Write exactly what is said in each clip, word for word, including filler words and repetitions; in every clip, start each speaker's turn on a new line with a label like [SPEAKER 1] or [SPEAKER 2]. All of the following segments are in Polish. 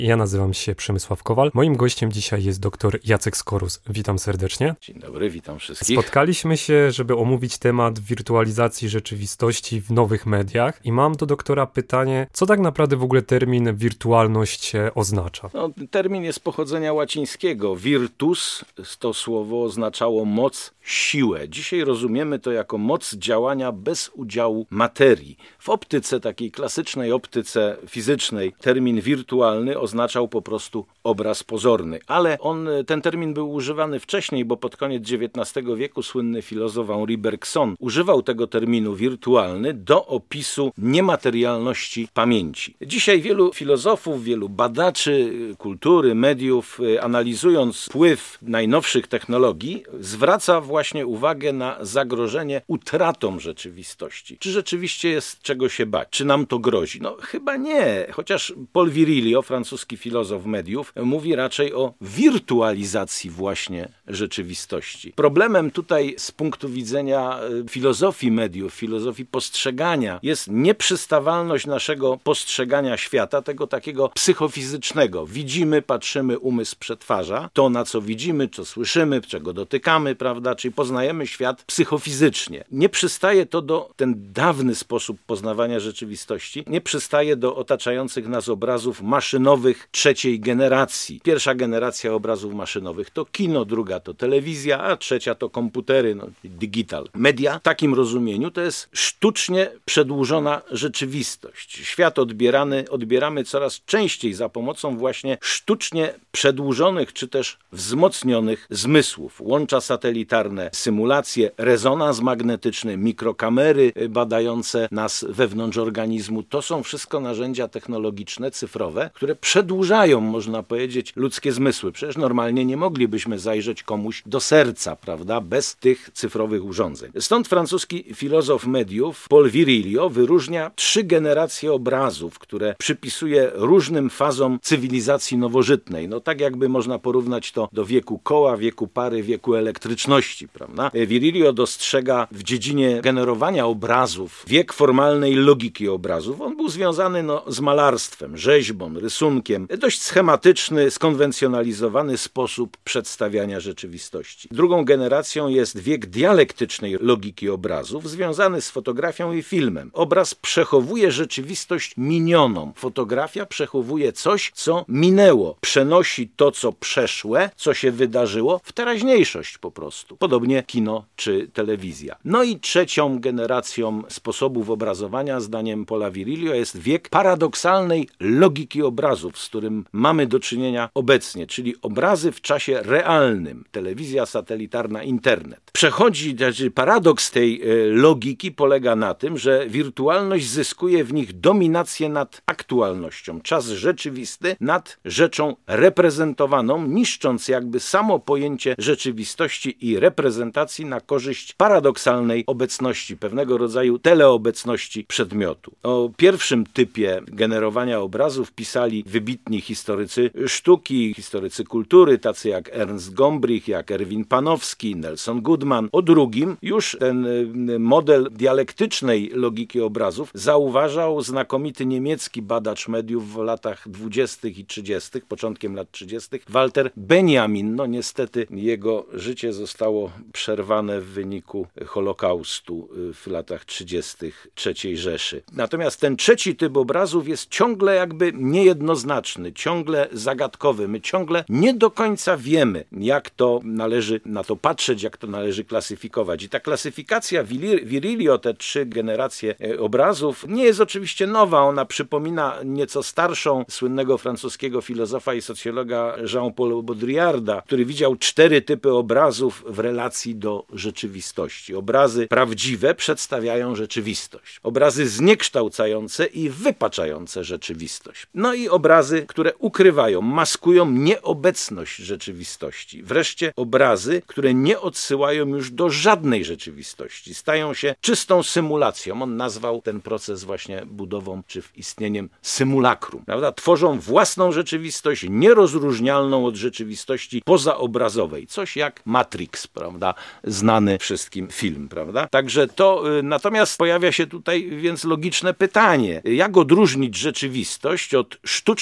[SPEAKER 1] Ja nazywam się Przemysław Kowal. Moim gościem dzisiaj jest dr Jacek Skorus. Witam serdecznie.
[SPEAKER 2] Dzień dobry, witam wszystkich.
[SPEAKER 1] Spotkaliśmy się, żeby omówić temat wirtualizacji rzeczywistości w nowych mediach i mam do doktora pytanie, co tak naprawdę w ogóle termin wirtualność oznacza?
[SPEAKER 2] No, termin jest pochodzenia łacińskiego. Virtus, to słowo oznaczało moc, siłę. Dzisiaj rozumiemy to jako moc działania bez udziału materii. W optyce, takiej klasycznej optyce fizycznej, termin wirtualny oznaczał po prostu obraz pozorny. Ale on, ten termin był używany wcześniej, bo pod koniec dziewiętnastego wieku słynny filozof Henri Bergson używał tego terminu wirtualny do opisu niematerialności pamięci. Dzisiaj wielu filozofów, wielu badaczy kultury, mediów, analizując wpływ najnowszych technologii, zwraca właśnie uwagę na zagrożenie utratą rzeczywistości. Czy rzeczywiście jest czego się bać? Czy nam to grozi? No chyba nie. Chociaż Paul Virilio, francuski filozof mediów, mówi raczej o wirtualizacji właśnie rzeczywistości. Problemem tutaj z punktu widzenia filozofii mediów, filozofii postrzegania jest nieprzystawalność naszego postrzegania świata, tego takiego psychofizycznego. Widzimy, patrzymy, umysł przetwarza to, na co widzimy, co słyszymy, czego dotykamy, prawda, czyli poznajemy świat psychofizycznie. Nie przystaje to do, ten dawny sposób poznawania rzeczywistości, nie przystaje do otaczających nas obrazów maszynowych trzeciej generacji. Pierwsza generacja obrazów maszynowych to kino, druga to telewizja, a trzecia to komputery, no, digital. Media w takim rozumieniu to jest sztucznie przedłużona rzeczywistość. Świat odbierany, odbieramy coraz częściej za pomocą właśnie sztucznie przedłużonych czy też wzmocnionych zmysłów. Łącza satelitarne, symulacje, rezonans magnetyczny, mikrokamery badające nas wewnątrz organizmu. To są wszystko narzędzia technologiczne, cyfrowe, które przedłużają, można powiedzieć, ludzkie zmysły. Przecież normalnie nie moglibyśmy zajrzeć komuś do serca, prawda, bez tych cyfrowych urządzeń. Stąd francuski filozof mediów Paul Virilio wyróżnia trzy generacje obrazów, które przypisuje różnym fazom cywilizacji nowożytnej. No tak jakby można porównać to do wieku koła, wieku pary, wieku elektryczności, prawda? Virilio dostrzega w dziedzinie generowania obrazów wiek formalnej logiki obrazów. On był związany no, z malarstwem, rzeźbą, rysunkiem. Dość schematyczny, skonwencjonalizowany sposób przedstawiania rzeczywistości. Drugą generacją jest wiek dialektycznej logiki obrazów, związany z fotografią i filmem. Obraz przechowuje rzeczywistość minioną. Fotografia przechowuje coś, co minęło. Przenosi to, co przeszłe, co się wydarzyło, w teraźniejszość po prostu. Podobnie kino czy telewizja. No i trzecią generacją sposobów obrazowania, zdaniem Paula Virilio, jest wiek paradoksalnej logiki obrazów, z którym mamy do czynienia obecnie, czyli obrazy w czasie realnym. Telewizja satelitarna, internet. Przechodzi, znaczy paradoks tej logiki polega na tym, że wirtualność zyskuje w nich dominację nad aktualnością. Czas rzeczywisty nad rzeczą reprezentowaną, niszcząc jakby samo pojęcie rzeczywistości i reprezentacji na korzyść paradoksalnej obecności, pewnego rodzaju teleobecności przedmiotu. O pierwszym typie generowania obrazów pisali wybitni historycy sztuki, historycy kultury, tacy jak Ernst Gombrich, jak Erwin Panofski, Nelson Goodman. O drugim już ten model dialektycznej logiki obrazów zauważał znakomity niemiecki badacz mediów w latach dwudziestych i trzydziestych, początkiem lat trzydziestych, Walter Benjamin. No niestety jego życie zostało przerwane w wyniku Holokaustu w latach trzydziestych trzeciej Rzeszy. Natomiast ten trzeci typ obrazów jest ciągle jakby niejednoznaczny, ciągle zagadkowy. My ciągle nie do końca wiemy, jak to należy na to patrzeć, jak to należy klasyfikować. I ta klasyfikacja Virilio, te trzy generacje obrazów, nie jest oczywiście nowa. Ona przypomina nieco starszą, słynnego francuskiego filozofa i socjologa Jean-Paul Baudrillarda, który widział cztery typy obrazów w relacji do rzeczywistości. Obrazy prawdziwe przedstawiają rzeczywistość. Obrazy zniekształcające i wypaczające rzeczywistość. No i obrazy, które ukrywają, maskują nieobecność rzeczywistości. Wreszcie obrazy, które nie odsyłają już do żadnej rzeczywistości. Stają się czystą symulacją. On nazwał ten proces właśnie budową czy istnieniem symulakrum. Prawda? Tworzą własną rzeczywistość, nierozróżnialną od rzeczywistości pozaobrazowej. Coś jak Matrix, prawda? Znany wszystkim film, prawda? Także to, y, natomiast pojawia się tutaj więc logiczne pytanie. Jak odróżnić rzeczywistość od sztucznej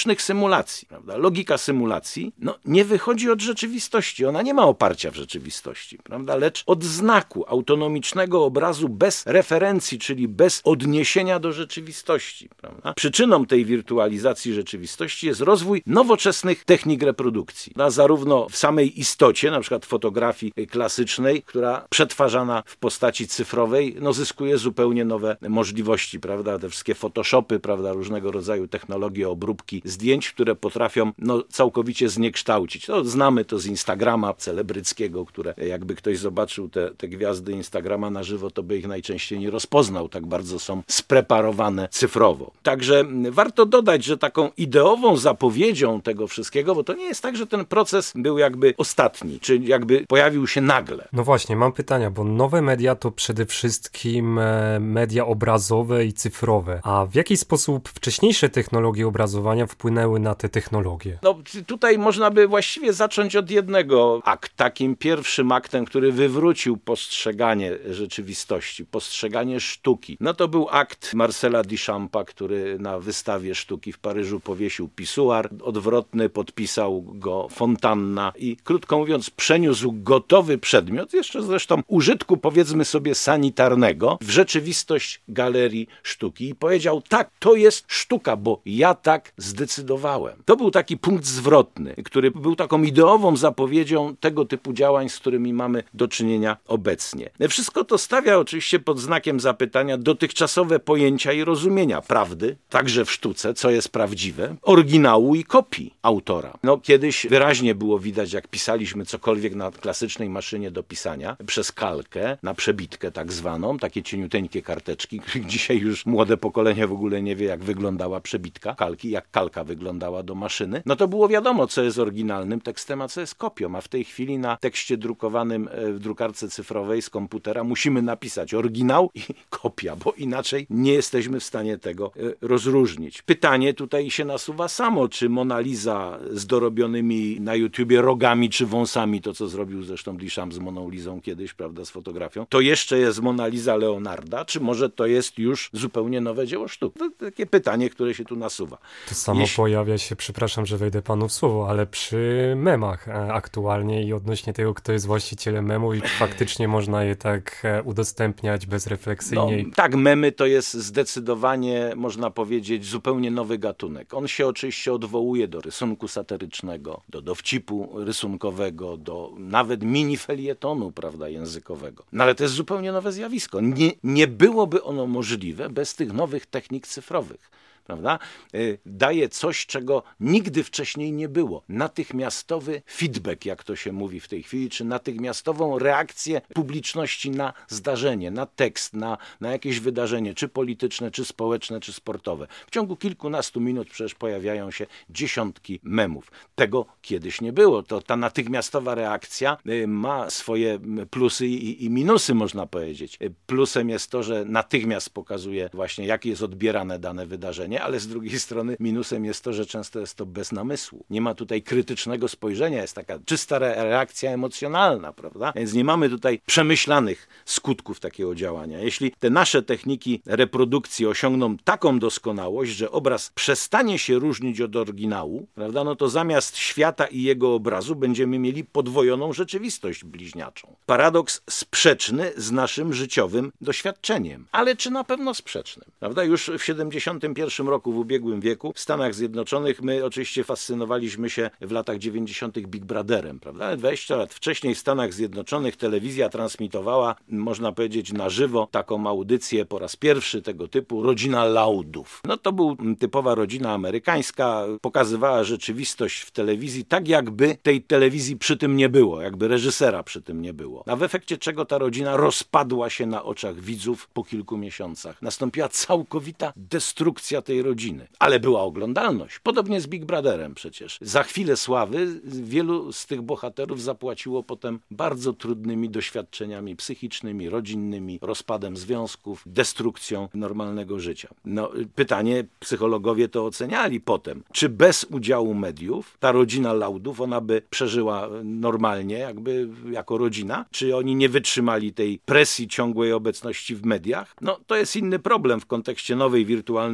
[SPEAKER 2] logicznych symulacji, prawda? Logika symulacji no, nie wychodzi od rzeczywistości, ona nie ma oparcia w rzeczywistości, prawda? Lecz od znaku autonomicznego obrazu bez referencji, czyli bez odniesienia do rzeczywistości, prawda? Przyczyną tej wirtualizacji rzeczywistości jest rozwój nowoczesnych technik reprodukcji, prawda? Zarówno w samej istocie, na przykład fotografii klasycznej, która przetwarzana w postaci cyfrowej, no, zyskuje zupełnie nowe możliwości, prawda? Te wszystkie photoshopy, prawda? Różnego rodzaju technologie obróbki zdjęć, które potrafią no, całkowicie zniekształcić. No, znamy to z Instagrama celebryckiego, które jakby ktoś zobaczył te, te gwiazdy Instagrama na żywo, to by ich najczęściej nie rozpoznał, tak bardzo są spreparowane cyfrowo. Także warto dodać, że taką ideową zapowiedzią tego wszystkiego, bo to nie jest tak, że ten proces był jakby ostatni, czy jakby pojawił się nagle.
[SPEAKER 1] No właśnie, mam pytania, bo nowe media to przede wszystkim media obrazowe i cyfrowe. A w jaki sposób wcześniejsze technologie obrazowania wpłynęły na te technologie?
[SPEAKER 2] No tutaj można by właściwie zacząć od jednego aktu. Takim pierwszym aktem, który wywrócił postrzeganie rzeczywistości, postrzeganie sztuki. No to był akt Marcela Duchampa, który na wystawie sztuki w Paryżu powiesił pisuar odwrotny, podpisał go fontanna i krótko mówiąc przeniósł gotowy przedmiot, jeszcze zresztą użytku powiedzmy sobie sanitarnego, w rzeczywistość galerii sztuki i powiedział: tak, to jest sztuka, bo ja tak zdecydowałem. To był taki punkt zwrotny, który był taką ideową zapowiedzią tego typu działań, z którymi mamy do czynienia obecnie. Wszystko to stawia oczywiście pod znakiem zapytania dotychczasowe pojęcia i rozumienia prawdy, także w sztuce, co jest prawdziwe, oryginału i kopii autora. No kiedyś wyraźnie było widać, jak pisaliśmy cokolwiek na klasycznej maszynie do pisania, przez kalkę, na przebitkę tak zwaną, takie cieniuteńkie karteczki, których dzisiaj już młode pokolenie w ogóle nie wie, jak wyglądała przebitka kalki, jak kalka wyglądała do maszyny. No to było wiadomo, co jest oryginalnym tekstem, a co jest kopią, a w tej chwili na tekście drukowanym w drukarce cyfrowej z komputera musimy napisać oryginał i kopia, bo inaczej nie jesteśmy w stanie tego rozróżnić. Pytanie tutaj się nasuwa samo, czy Mona Lisa z dorobionymi na YouTubie rogami czy wąsami, to co zrobił zresztą Duchamp z Moną Lisą kiedyś, prawda, z fotografią, to jeszcze jest Mona Lisa Leonarda, czy może to jest już zupełnie nowe dzieło sztuki? To takie pytanie, które się tu nasuwa.
[SPEAKER 1] To samo Jeśli... pojawia się, przepraszam, że wejdę panu w słowo, ale przy memach aktualnie i odnośnie tego, kto jest właścicielem memów i czy faktycznie można je tak udostępniać bezrefleksyjnie.
[SPEAKER 2] No, tak, memy to jest zdecydowanie, można powiedzieć, zupełnie nowy gatunek. On się oczywiście odwołuje do rysunku satyrycznego, do dowcipu rysunkowego, do nawet mini felietonu, prawda, językowego. No ale to jest zupełnie nowe zjawisko. Nie, nie byłoby ono możliwe bez tych nowych technik cyfrowych. Prawda? Daje coś, czego nigdy wcześniej nie było. Natychmiastowy feedback, jak to się mówi w tej chwili, czy natychmiastową reakcję publiczności na zdarzenie, na tekst, na, na jakieś wydarzenie, czy polityczne, czy społeczne, czy sportowe. W ciągu kilkunastu minut przecież pojawiają się dziesiątki memów. Tego kiedyś nie było. To ta natychmiastowa reakcja ma swoje plusy i, i minusy, można powiedzieć. Plusem jest to, że natychmiast pokazuje właśnie, jak jest odbierane dane wydarzenie, ale z drugiej strony minusem jest to, że często jest to bez namysłu. Nie ma tutaj krytycznego spojrzenia, jest taka czysta reakcja emocjonalna, prawda? Więc nie mamy tutaj przemyślanych skutków takiego działania. Jeśli te nasze techniki reprodukcji osiągną taką doskonałość, że obraz przestanie się różnić od oryginału, prawda? No to zamiast świata i jego obrazu będziemy mieli podwojoną rzeczywistość bliźniaczą. Paradoks sprzeczny z naszym życiowym doświadczeniem. Ale czy na pewno sprzecznym? Prawda? Już w siedemdziesiątym pierwszym roku w ubiegłym wieku w Stanach Zjednoczonych my oczywiście fascynowaliśmy się w latach dziewięćdziesiątych Big Brotherem, prawda? dwadzieścia lat wcześniej w Stanach Zjednoczonych telewizja transmitowała, można powiedzieć, na żywo taką audycję po raz pierwszy tego typu, Rodzina Laudów. No to był typowa rodzina amerykańska, pokazywała rzeczywistość w telewizji tak, jakby tej telewizji przy tym nie było, jakby reżysera przy tym nie było. A w efekcie czego ta rodzina rozpadła się na oczach widzów po kilku miesiącach. Nastąpiła całkowita destrukcja tej rodziny. Ale była oglądalność. Podobnie z Big Brotherem przecież. Za chwilę sławy wielu z tych bohaterów zapłaciło potem bardzo trudnymi doświadczeniami psychicznymi, rodzinnymi, rozpadem związków, destrukcją normalnego życia. No, pytanie, psychologowie to oceniali potem. Czy bez udziału mediów ta rodzina Laudów, ona by przeżyła normalnie, jakby jako rodzina? Czy oni nie wytrzymali tej presji ciągłej obecności w mediach? No, to jest inny problem w kontekście nowej wirtualnej rzeczywistości,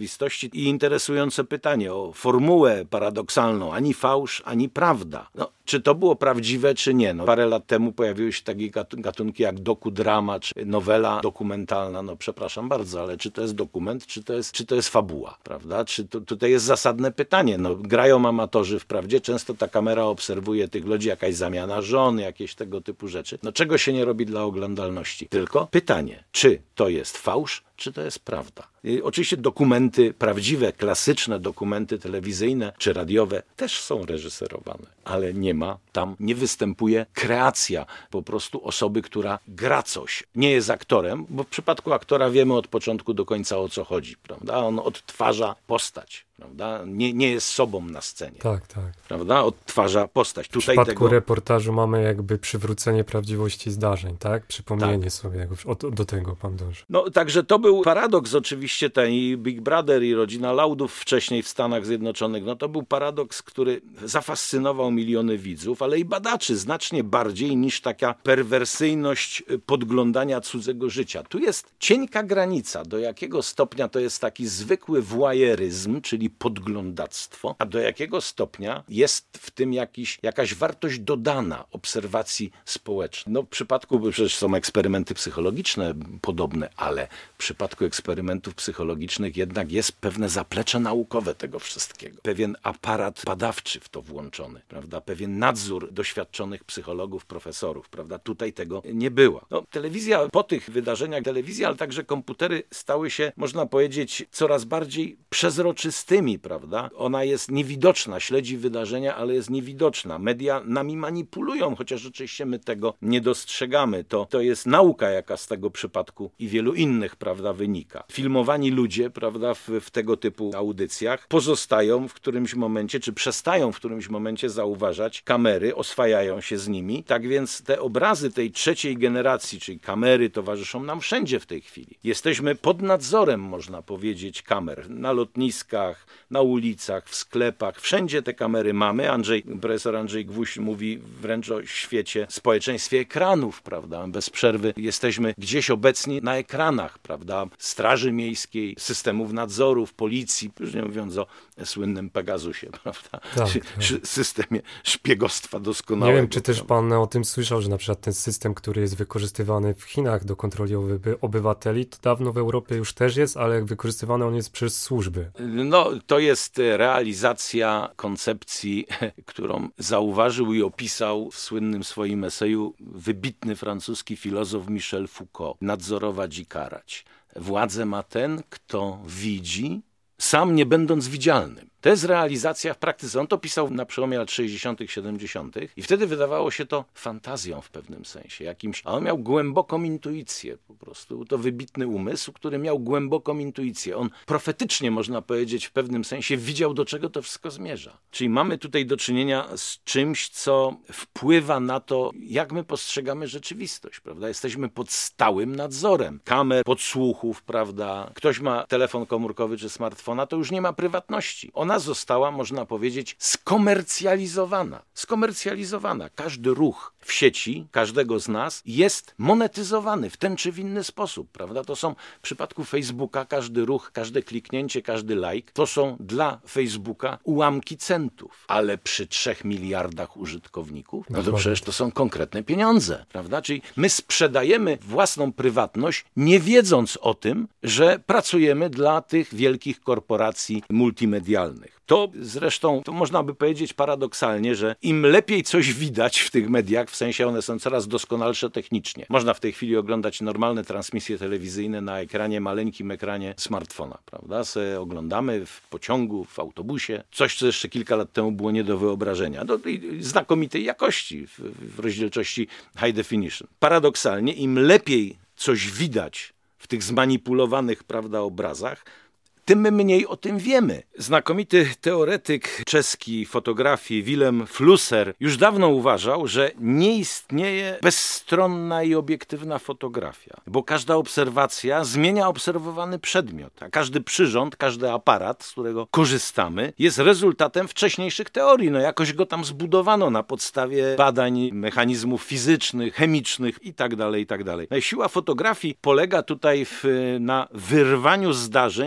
[SPEAKER 2] rzeczywistości i interesujące pytanie o formułę paradoksalną, ani fałsz, ani prawda. No, czy to było prawdziwe, czy nie? No, parę lat temu pojawiły się takie gatunki jak dokudrama, czy nowela dokumentalna. No przepraszam bardzo, ale czy to jest dokument, czy to jest, czy to jest fabuła, prawda? Czy to, tutaj jest zasadne pytanie. No, grają amatorzy wprawdzie, często ta kamera obserwuje tych ludzi, jakaś zamiana żon, jakieś tego typu rzeczy. No czego się nie robi dla oglądalności? Tylko pytanie, czy to jest fałsz, czy to jest prawda? I oczywiście dokumenty prawdziwe, klasyczne dokumenty telewizyjne czy radiowe też są reżyserowane, ale nie ma, tam nie występuje kreacja po prostu osoby, która gra coś. Nie jest aktorem, bo w przypadku aktora wiemy od początku do końca, o co chodzi, prawda? On odtwarza postać, prawda? Nie, nie jest sobą na scenie.
[SPEAKER 1] Tak, tak.
[SPEAKER 2] Prawda? Odtwarza postać. Tutaj
[SPEAKER 1] w przypadku
[SPEAKER 2] tego...
[SPEAKER 1] reportażu mamy jakby przywrócenie prawdziwości zdarzeń, tak? Przypomnienie
[SPEAKER 2] tak.
[SPEAKER 1] sobie, jak o, do tego pan dąży.
[SPEAKER 2] No, także to był paradoks oczywiście ten i Big Brother i Rodzina Laudów wcześniej w Stanach Zjednoczonych. No to był paradoks, który zafascynował miliony widzów, ale i badaczy znacznie bardziej niż taka perwersyjność podglądania cudzego życia. Tu jest cienka granica, do jakiego stopnia to jest taki zwykły voyeuryzm, czyli podglądactwo, a do jakiego stopnia jest w tym jakiś, jakaś wartość dodana obserwacji społecznej. No w przypadku, bo przecież są eksperymenty psychologiczne podobne, ale w przypadku eksperymentów psychologicznych jednak jest pewne zaplecze naukowe tego wszystkiego. Pewien aparat badawczy w to włączony, prawda? Pewien nadzór doświadczonych psychologów, profesorów, prawda? Tutaj tego nie było. No, telewizja po tych wydarzeniach, telewizja, ale także komputery stały się, można powiedzieć, coraz bardziej przezroczystymi, prawda? Ona jest niewidoczna, śledzi wydarzenia, ale jest niewidoczna. Media nami manipulują, chociaż oczywiście my tego nie dostrzegamy. To, to jest nauka, jaka z tego przypadku i wielu innych, prawda, wynika. Filmowani ludzie, prawda, w, w tego typu audycjach pozostają w którymś momencie, czy przestają w którymś momencie zauważać kamery, oswajają się z nimi. Tak więc te obrazy tej trzeciej generacji, czyli kamery towarzyszą nam wszędzie w tej chwili. Jesteśmy pod nadzorem, można powiedzieć, kamer. Na lotniskach, na ulicach, w sklepach. Wszędzie te kamery mamy. Andrzej, profesor Andrzej Gwóźdź mówi wręcz o świecie, społeczeństwie ekranów, prawda. Bez przerwy jesteśmy gdzieś obecni na ekranach, prawda. Straży Miejskiej, systemów nadzorów, policji, już nie mówiąc o słynnym Pegasusie, prawda.
[SPEAKER 1] Tak, tak.
[SPEAKER 2] Systemie szpiegostwa doskonałego.
[SPEAKER 1] Nie wiem, czy też pan o tym słyszał, że na przykład ten system, który jest wykorzystywany w Chinach do kontroli obywateli, to dawno w Europie już też jest, ale wykorzystywany on jest przez służby.
[SPEAKER 2] No, to jest realizacja koncepcji, którą zauważył i opisał w słynnym swoim eseju wybitny francuski filozof Michel Foucault. Nadzorować i karać. Władzę ma ten, kto widzi, sam nie będąc widzialnym. To jest realizacja w praktyce. On to pisał na przełomie lat sześćdziesiątych, siedemdziesiątych i wtedy wydawało się to fantazją w pewnym sensie. Jakimś, a on miał głęboką intuicję po prostu. To wybitny umysł, który miał głęboką intuicję. On profetycznie, można powiedzieć, w pewnym sensie widział, do czego to wszystko zmierza. Czyli mamy tutaj do czynienia z czymś, co wpływa na to, jak my postrzegamy rzeczywistość, prawda? Jesteśmy pod stałym nadzorem. Kamer, podsłuchów, prawda? Ktoś ma telefon komórkowy czy smartfona, to już nie ma prywatności. Ona została, można powiedzieć, skomercjalizowana. Skomercjalizowana. Każdy ruch w sieci każdego z nas jest monetyzowany w ten czy w inny sposób, prawda? To są w przypadku Facebooka każdy ruch, każde kliknięcie, każdy like, to są dla Facebooka ułamki centów, ale przy trzech miliardach użytkowników, no to przecież to są konkretne pieniądze, prawda? Czyli my sprzedajemy własną prywatność, nie wiedząc o tym, że pracujemy dla tych wielkich korporacji multimedialnych. To zresztą, to można by powiedzieć paradoksalnie, że im lepiej coś widać w tych mediach, w sensie one są coraz doskonalsze technicznie. Można w tej chwili oglądać normalne transmisje telewizyjne na ekranie, maleńkim ekranie smartfona, prawda? Se oglądamy w pociągu, w autobusie. Coś, co jeszcze kilka lat temu było nie do wyobrażenia. Do znakomitej jakości w, w rozdzielczości high definition. Paradoksalnie, im lepiej coś widać w tych zmanipulowanych, prawda, obrazach, tym mniej o tym wiemy. Znakomity teoretyk czeski fotografii Willem Flusser już dawno uważał, że nie istnieje bezstronna i obiektywna fotografia, bo każda obserwacja zmienia obserwowany przedmiot, a każdy przyrząd, każdy aparat, z którego korzystamy, jest rezultatem wcześniejszych teorii. No jakoś go tam zbudowano na podstawie badań mechanizmów fizycznych, chemicznych itd., itd. No i siła fotografii polega tutaj w, na wyrwaniu zdarzeń z linii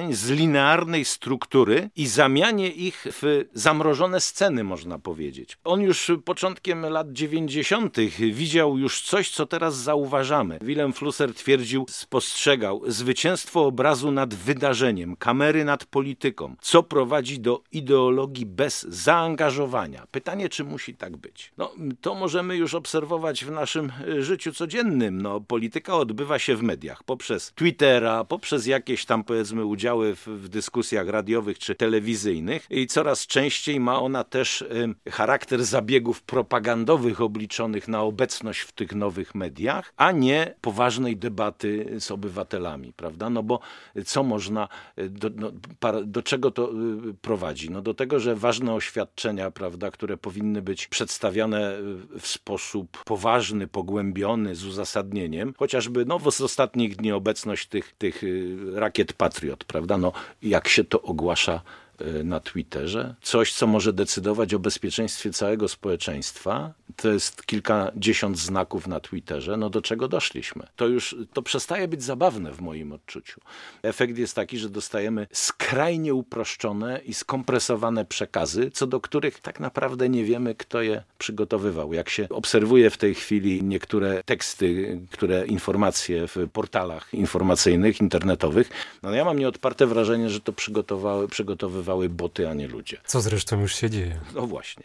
[SPEAKER 2] linearnej struktury i zamianie ich w zamrożone sceny, można powiedzieć. On już początkiem lat dziewięćdziesiątych widział już coś, co teraz zauważamy. Wilhelm Flusser twierdził, spostrzegał zwycięstwo obrazu nad wydarzeniem, kamery nad polityką, co prowadzi do ideologii bez zaangażowania. Pytanie, czy musi tak być? No, to możemy już obserwować w naszym życiu codziennym. No, polityka odbywa się w mediach, poprzez Twittera, poprzez jakieś tam, powiedzmy, udziały w, w dyskusjach radiowych czy telewizyjnych i coraz częściej ma ona też y, charakter zabiegów propagandowych obliczonych na obecność w tych nowych mediach, a nie poważnej debaty z obywatelami, prawda? No bo co można, do, no, do czego to prowadzi? No do tego, że ważne oświadczenia, prawda, które powinny być przedstawiane w sposób poważny, pogłębiony, z uzasadnieniem, chociażby no, z ostatnich dni obecność tych, tych rakiet Patriot, prawda? No, jak się to ogłasza na Twitterze, coś, co może decydować o bezpieczeństwie całego społeczeństwa, to jest kilkadziesiąt znaków na Twitterze, no do czego doszliśmy? To już, to przestaje być zabawne w moim odczuciu. Efekt jest taki, że dostajemy skrajnie uproszczone i skompresowane przekazy, co do których tak naprawdę nie wiemy, kto je przygotowywał. Jak się obserwuje w tej chwili niektóre teksty, które informacje w portalach informacyjnych, internetowych, no ja mam nieodparte wrażenie, że to przygotowały, przygotowywały boty, a nie ludzie.
[SPEAKER 1] Co zresztą już się dzieje.
[SPEAKER 2] No właśnie.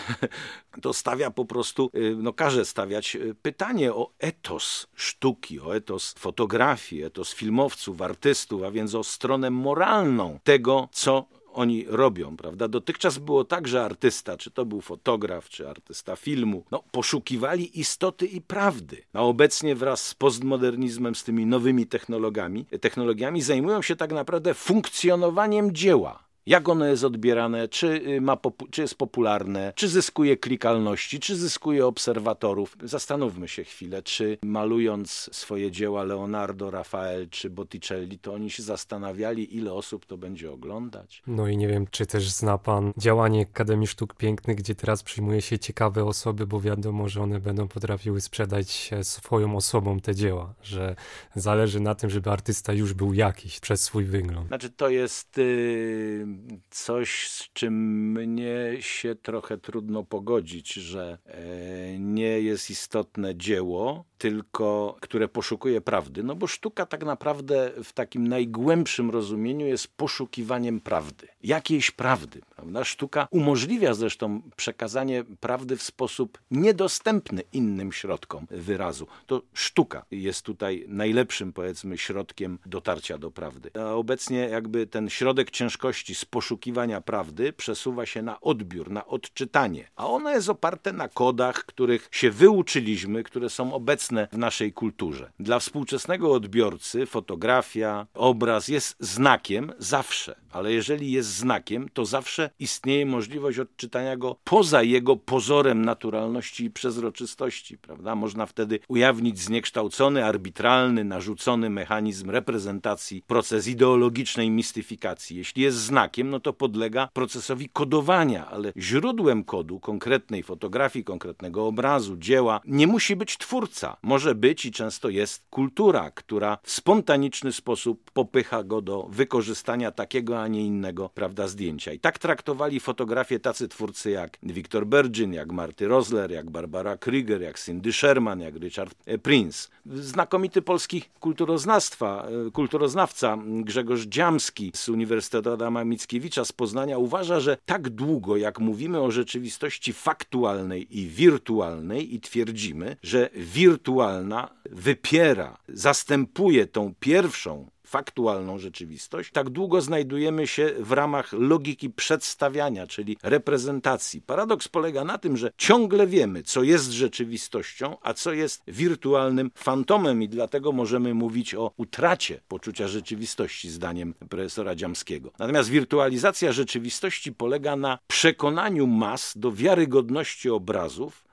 [SPEAKER 2] To stawia po prostu, no każe stawiać pytanie o etos sztuki, o etos fotografii, etos filmowców, artystów, a więc o stronę moralną tego, co oni robią, prawda? Dotychczas było tak, że artysta, czy to był fotograf, czy artysta filmu, no, poszukiwali istoty i prawdy. A obecnie wraz z postmodernizmem, z tymi nowymi technologiami, technologiami zajmują się tak naprawdę funkcjonowaniem dzieła. Jak ono jest odbierane, czy, ma popu- czy jest popularne, czy zyskuje klikalności, czy zyskuje obserwatorów. Zastanówmy się chwilę, czy malując swoje dzieła Leonardo, Rafael czy Botticelli, to oni się zastanawiali, ile osób to będzie oglądać.
[SPEAKER 1] No i nie wiem, czy też zna pan działanie Akademii Sztuk Pięknych, gdzie teraz przyjmuje się ciekawe osoby, bo wiadomo, że one będą potrafiły sprzedać swoją osobą te dzieła, że zależy na tym, żeby artysta już był jakiś przez swój wygląd.
[SPEAKER 2] Znaczy to jest... Yy... coś, z czym mnie się trochę trudno pogodzić, że e, nie jest istotne dzieło, tylko które poszukuje prawdy. No bo sztuka tak naprawdę w takim najgłębszym rozumieniu jest poszukiwaniem prawdy. Jakiejś prawdy, prawda? Sztuka umożliwia zresztą przekazanie prawdy w sposób niedostępny innym środkom wyrazu. To sztuka jest tutaj najlepszym, powiedzmy, środkiem dotarcia do prawdy. A obecnie jakby ten środek ciężkości z poszukiwania prawdy przesuwa się na odbiór, na odczytanie. A ono jest oparte na kodach, których się wyuczyliśmy, które są obecne w naszej kulturze. Dla współczesnego odbiorcy fotografia, obraz jest znakiem zawsze, ale jeżeli jest znakiem, to zawsze istnieje możliwość odczytania go poza jego pozorem naturalności i przezroczystości, prawda? Można wtedy ujawnić zniekształcony, arbitralny, narzucony mechanizm reprezentacji, proces ideologicznej mistyfikacji. Jeśli jest znakiem, no to podlega procesowi kodowania, ale źródłem kodu konkretnej fotografii, konkretnego obrazu, dzieła nie musi być twórca. Może być i często jest kultura, która w spontaniczny sposób popycha go do wykorzystania takiego, a nie innego, prawda, zdjęcia. I tak traktowali fotografię tacy twórcy jak Victor Bergin, jak Marty Rosler, jak Barbara Krüger, jak Cindy Sherman, jak Richard Prince. Znakomity polski kulturoznawstwa, kulturoznawca Grzegorz Dziamski z Uniwersytetu Adama Mickiewicza z Poznania uważa, że tak długo jak mówimy o rzeczywistości faktualnej i wirtualnej i twierdzimy, że wirtualna wypiera, zastępuje tą pierwszą faktualną rzeczywistość, tak długo znajdujemy się w ramach logiki przedstawiania, czyli reprezentacji. Paradoks polega na tym, że ciągle wiemy, co jest rzeczywistością, a co jest wirtualnym fantomem i dlatego możemy mówić o utracie poczucia rzeczywistości, zdaniem profesora Dziamskiego. Natomiast wirtualizacja rzeczywistości polega na przekonaniu mas do wiarygodności obrazów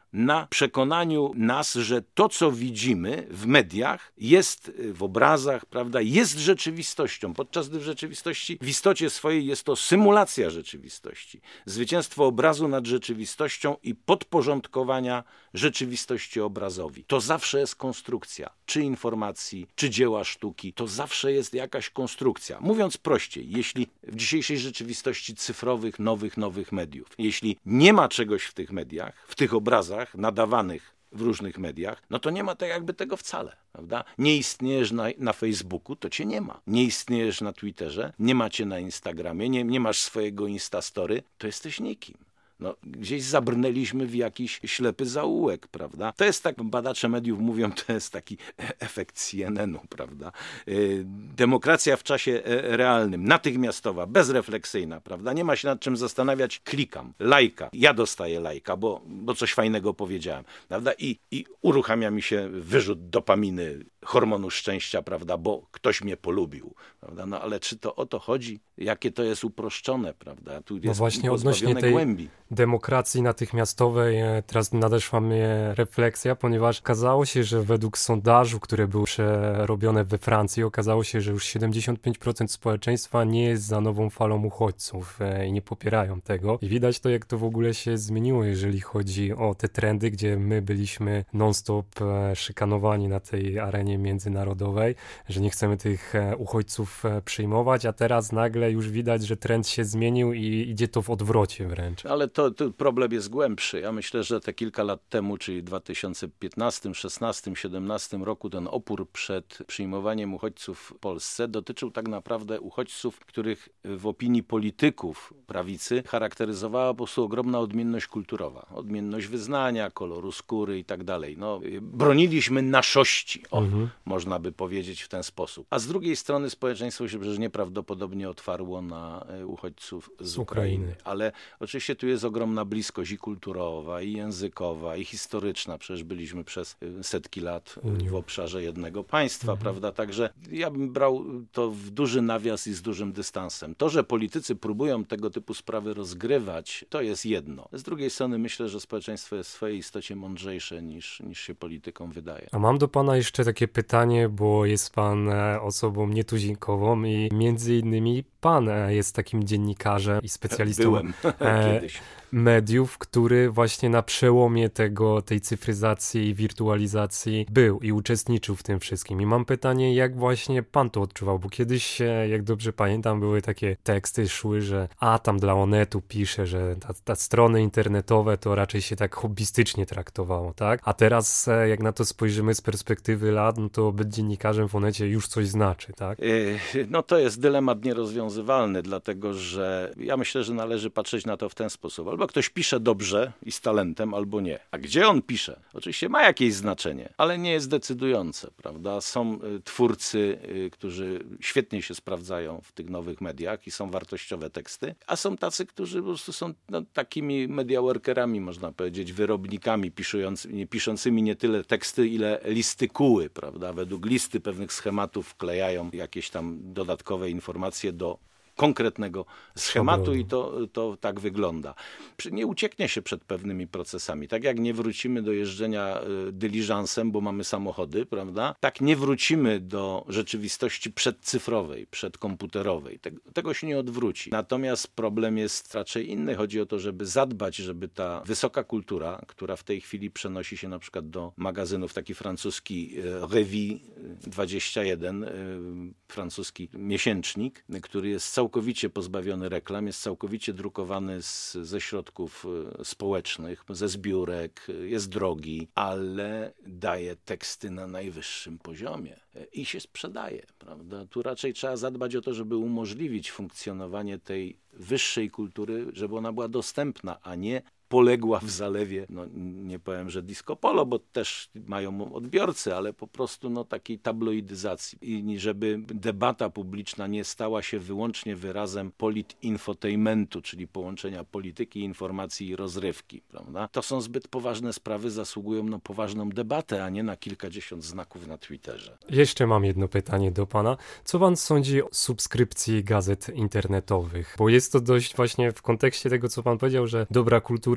[SPEAKER 2] na przekonaniu nas, że to, co widzimy w mediach, jest w obrazach, prawda, jest rzeczywistością, podczas gdy w rzeczywistości, w istocie swojej jest to symulacja rzeczywistości. Zwycięstwo obrazu nad rzeczywistością i podporządkowania rzeczywistości obrazowi. To zawsze jest konstrukcja, czy informacji, czy dzieła sztuki, to zawsze jest jakaś konstrukcja. Mówiąc prościej, jeśli w dzisiejszej rzeczywistości cyfrowych, nowych, nowych mediów, jeśli nie ma czegoś w tych mediach, w tych obrazach nadawanych w różnych mediach, no to nie ma tak jakby tego wcale, prawda? Nie istniejesz na, na Facebooku, to cię nie ma. Nie istniejesz na Twitterze, nie macie na Instagramie, nie, nie masz swojego Instastory, to jesteś nikim. No, gdzieś zabrnęliśmy w jakiś ślepy zaułek, prawda? To jest tak, badacze mediów mówią, to jest taki efekt C N N u, prawda? Yy, demokracja w czasie realnym, natychmiastowa, bezrefleksyjna, prawda? Nie ma się nad czym zastanawiać, klikam, lajka, ja dostaję lajka, bo, bo coś fajnego powiedziałem, prawda? I, i uruchamia mi się wyrzut dopaminy, hormonu szczęścia, prawda? Bo ktoś mnie polubił, prawda? No ale czy to o to chodzi? Jakie to jest uproszczone, prawda? Tu jest
[SPEAKER 1] no właśnie odnośnie tej
[SPEAKER 2] głębi.
[SPEAKER 1] Demokracji natychmiastowej teraz nadeszła mnie refleksja, ponieważ okazało się, że według sondażu, które były przerobione we Francji, okazało się, że już siedemdziesiąt pięć procent społeczeństwa nie jest za nową falą uchodźców i nie popierają tego. I widać to, jak to w ogóle się zmieniło, jeżeli chodzi o te trendy, gdzie my byliśmy non-stop szykanowani na tej arenie międzynarodowej, że nie chcemy tych uchodźców przyjmować, a teraz nagle już widać, że trend się zmienił i idzie to w odwrocie wręcz.
[SPEAKER 2] Ale to, to problem jest głębszy. Ja myślę, że te kilka lat temu, czyli w dwa tysiące piętnastym, szesnastym, siedemnastym roku ten opór przed przyjmowaniem uchodźców w Polsce dotyczył tak naprawdę uchodźców, których w opinii polityków prawicy charakteryzowała po prostu ogromna odmienność kulturowa. Odmienność wyznania, koloru skóry i tak dalej. No, broniliśmy naszości, o, mhm. można by powiedzieć w ten sposób. A z drugiej strony społeczeństwo się przecież nieprawdopodobnie otwarło na uchodźców z, z Ukrainy. Ukrainy. Ale oczywiście tu jest ogromna bliskość i kulturowa, i językowa, i historyczna. Przecież byliśmy przez setki lat w obszarze jednego państwa, mhm. prawda? Także ja bym brał to w duży nawias i z dużym dystansem. To, że politycy próbują tego typu sprawy rozgrywać, to jest jedno. Z drugiej strony myślę, że społeczeństwo jest w swojej istocie mądrzejsze niż, niż się politykom wydaje.
[SPEAKER 1] A mam do pana jeszcze takie pytanie, bo jest pan osobą nietuzinkową i między innymi pan jest takim dziennikarzem i specjalistą
[SPEAKER 2] Byłem kiedyś.
[SPEAKER 1] mediów, który właśnie na przełomie tego, tej cyfryzacji i wirtualizacji był i uczestniczył w tym wszystkim. I mam pytanie, jak właśnie pan to odczuwał, bo kiedyś, jak dobrze pamiętam, były takie teksty szły, że a tam dla Onetu pisze, że ta, ta strony internetowe to raczej się tak hobbystycznie traktowało, tak? A teraz, jak na to spojrzymy z perspektywy lat, no to być dziennikarzem w Onecie już coś znaczy, tak?
[SPEAKER 2] No to jest dylemat nierozwiązywalny, dlatego że ja myślę, że należy patrzeć na to w ten sposób. Albo ktoś pisze dobrze i z talentem, albo nie. A gdzie on pisze? Oczywiście ma jakieś znaczenie, ale nie jest decydujące, prawda? Są twórcy, którzy świetnie się sprawdzają w tych nowych mediach i są wartościowe teksty, a są tacy, którzy po prostu są no, takimi media workerami, można powiedzieć, wyrobnikami piszącymi, piszącymi nie tyle teksty, ile listykuły, prawda? Według listy pewnych schematów wklejają jakieś tam dodatkowe informacje do konkretnego schematu i to, to tak wygląda. Nie ucieknie się przed pewnymi procesami. Tak jak nie wrócimy do jeżdżenia dyliżansem, bo mamy samochody, prawda? Tak nie wrócimy do rzeczywistości przedcyfrowej, przedkomputerowej. Tego, tego się nie odwróci. Natomiast problem jest raczej inny. Chodzi o to, żeby zadbać, żeby ta wysoka kultura, która w tej chwili przenosi się na przykład do magazynów, taki francuski Revue dwadzieścia jeden, francuski miesięcznik, który jest całkowicie pozbawiony reklam, jest całkowicie drukowany z, ze środków społecznych, ze zbiórek, jest drogi, ale daje teksty na najwyższym poziomie i się sprzedaje, prawda? Tu raczej trzeba zadbać o to, żeby umożliwić funkcjonowanie tej wyższej kultury, żeby ona była dostępna, a nie poległa w zalewie, no nie powiem, że disco polo, bo też mają odbiorcy, ale po prostu no takiej tabloidyzacji i żeby debata publiczna nie stała się wyłącznie wyrazem politinfotainmentu, czyli połączenia polityki, informacji i rozrywki, prawda? To są zbyt poważne sprawy, zasługują na poważną debatę, a nie na kilkadziesiąt znaków na Twitterze.
[SPEAKER 1] Jeszcze mam jedno pytanie do pana. Co pan sądzi o subskrypcji gazet internetowych? Bo jest to dość właśnie w kontekście tego, co pan powiedział, że dobra kultura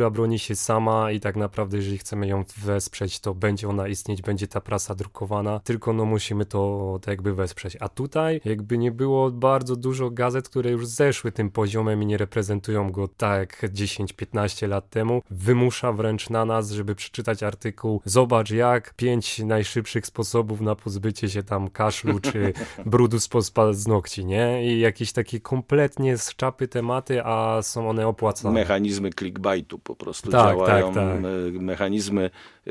[SPEAKER 1] kultura broni się sama i tak naprawdę jeżeli chcemy ją wesprzeć, to będzie ona istnieć, będzie ta prasa drukowana, tylko no musimy to tak jakby wesprzeć. A tutaj jakby nie było bardzo dużo gazet, które już zeszły tym poziomem i nie reprezentują go tak jak dziesięć piętnaście lat temu. Wymusza wręcz na nas, żeby przeczytać artykuł. Zobacz jak pięć najszybszych sposobów na pozbycie się tam kaszlu czy brudu spod paznokci, nie? I jakieś takie kompletnie z czapy tematy, a są one opłacane.
[SPEAKER 2] Mechanizmy clickbaitu po prostu
[SPEAKER 1] tak,
[SPEAKER 2] działają.
[SPEAKER 1] Tak, tak.
[SPEAKER 2] Mechanizmy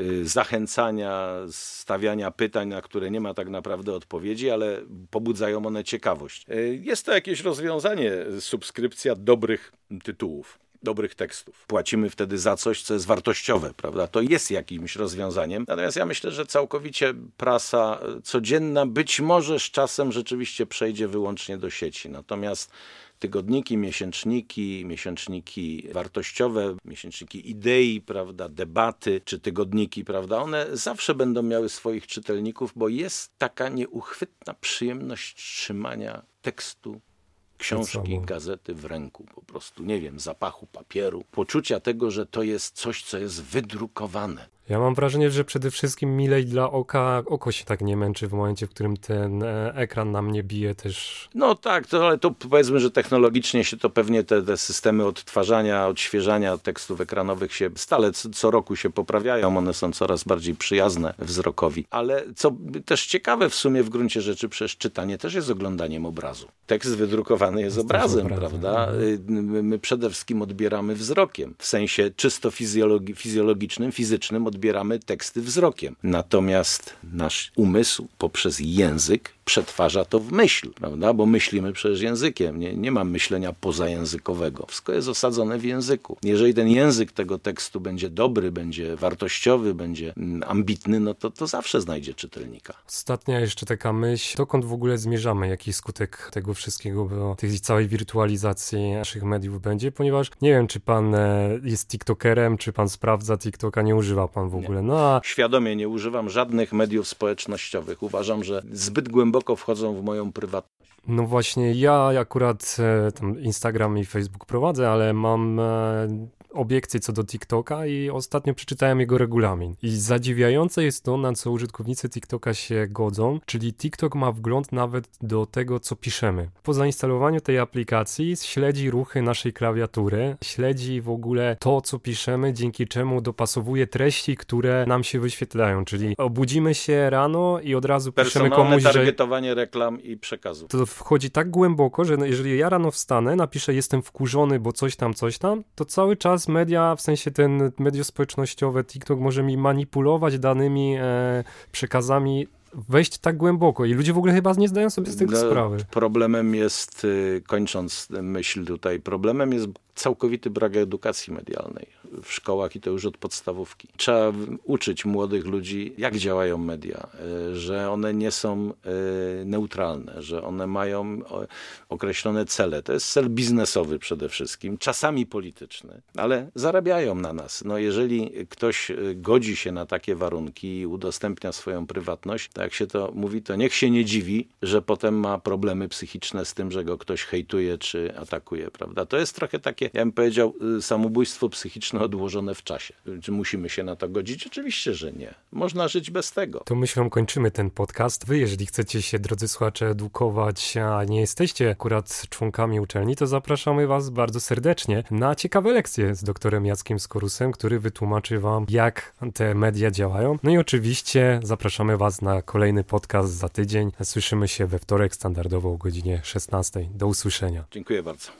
[SPEAKER 2] zachęcania, stawiania pytań, na które nie ma tak naprawdę odpowiedzi, ale pobudzają one ciekawość. Jest to jakieś rozwiązanie, subskrypcja dobrych tytułów, dobrych tekstów. Płacimy wtedy za coś, co jest wartościowe, prawda? To jest jakimś rozwiązaniem. Natomiast ja myślę, że całkowicie prasa codzienna być może z czasem rzeczywiście przejdzie wyłącznie do sieci. Natomiast tygodniki, miesięczniki, miesięczniki wartościowe, miesięczniki idei, prawda, debaty, czy tygodniki, prawda, one zawsze będą miały swoich czytelników, bo jest taka nieuchwytna przyjemność trzymania tekstu, książki, gazety w ręku, po prostu, nie wiem, zapachu papieru, poczucia tego, że to jest coś, co jest wydrukowane.
[SPEAKER 1] Ja mam wrażenie, że przede wszystkim milej dla oka, oko się tak nie męczy w momencie, w którym ten ekran na mnie bije też.
[SPEAKER 2] No tak, to, ale to powiedzmy, że technologicznie się to pewnie te, te systemy odtwarzania, odświeżania tekstów ekranowych się stale co, co roku się poprawiają, one są coraz bardziej przyjazne wzrokowi. Ale co też ciekawe w sumie w gruncie rzeczy, przecież czytanie też jest oglądaniem obrazu. Tekst wydrukowany jest, jest obrazem, obrazem, prawda? Mhm. My przede wszystkim odbieramy wzrokiem, w sensie czysto fizjologi- fizjologicznym, fizycznym odbieramy teksty wzrokiem. Natomiast nasz umysł poprzez język przetwarza to w myśl, prawda? Bo myślimy przecież językiem. Nie, nie ma myślenia pozajęzykowego. Wszystko jest osadzone w języku. Jeżeli ten język tego tekstu będzie dobry, będzie wartościowy, będzie ambitny, no to, to zawsze znajdzie czytelnika.
[SPEAKER 1] Ostatnia jeszcze taka myśl. Dokąd w ogóle zmierzamy? Jaki skutek tego wszystkiego, bo tej całej wirtualizacji naszych mediów będzie? Ponieważ nie wiem, czy pan jest tiktokerem, czy pan sprawdza TikToka, nie używa pan w ogóle. No a...
[SPEAKER 2] Świadomie nie używam żadnych mediów społecznościowych. Uważam, że zbyt głęboko wchodzą w moją prywatność.
[SPEAKER 1] No właśnie, ja akurat e, tam Instagram i Facebook prowadzę, ale mam e, obiekcje co do TikToka i ostatnio przeczytałem jego regulamin. I zadziwiające jest to, na co użytkownicy TikToka się godzą, czyli TikTok ma wgląd nawet do tego, co piszemy. Po zainstalowaniu tej aplikacji śledzi ruchy naszej klawiatury, śledzi w ogóle to, co piszemy, dzięki czemu dopasowuje treści, które nam się wyświetlają, czyli obudzimy się rano i od razu piszemy komuś,
[SPEAKER 2] że... targetowanie reklam i przekazów.
[SPEAKER 1] To wchodzi tak głęboko, że jeżeli ja rano wstanę, napiszę jestem wkurzony, bo coś tam, coś tam, to cały czas media, w sensie ten media społecznościowe, TikTok może mi manipulować danymi e, przekazami, wejść tak głęboko i ludzie w ogóle chyba nie zdają sobie z tego
[SPEAKER 2] no,
[SPEAKER 1] sprawy.
[SPEAKER 2] Problemem jest, kończąc myśl tutaj, problemem jest całkowity brak edukacji medialnej w szkołach i to już od podstawówki. Trzeba uczyć młodych ludzi, jak działają media, że one nie są neutralne, że one mają określone cele. To jest cel biznesowy przede wszystkim, czasami polityczny, ale zarabiają na nas. No jeżeli ktoś godzi się na takie warunki i udostępnia swoją prywatność, tak jak się to mówi, to niech się nie dziwi, że potem ma problemy psychiczne z tym, że go ktoś hejtuje czy atakuje, prawda? To jest trochę takie, ja bym powiedział, samobójstwo psychiczne odłożone w czasie. Czy musimy się na to godzić? Oczywiście, że nie. Można żyć bez tego.
[SPEAKER 1] To myślą kończymy ten podcast. Wy, jeżeli chcecie się, drodzy słuchacze, edukować, a nie jesteście akurat członkami uczelni, to zapraszamy was bardzo serdecznie na ciekawe lekcje z doktorem Jackiem Skorusem, który wytłumaczy wam, jak te media działają. No i oczywiście zapraszamy was na kolejny podcast za tydzień. Słyszymy się we wtorek standardowo o godzinie szesnastej. Do usłyszenia.
[SPEAKER 2] Dziękuję bardzo.